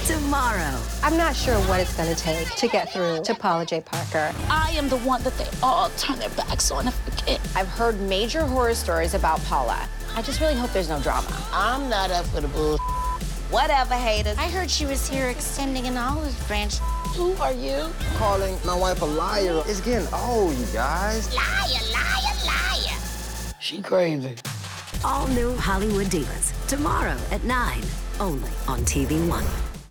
tomorrow. I'm not sure what it's going to take to get through to Paula J. Parker. I am the one that they all turn their backs on if we can. I've heard major horror stories about Paula. I just really hope there's no drama. I'm not up for the bull. Whatever, haters. I heard she was here extending an olive branch. Who are you? Calling my wife a liar. It's getting old, you guys. Liar, liar, liar. She crazy. All new Hollywood Divas, tomorrow at 9, only on TV1.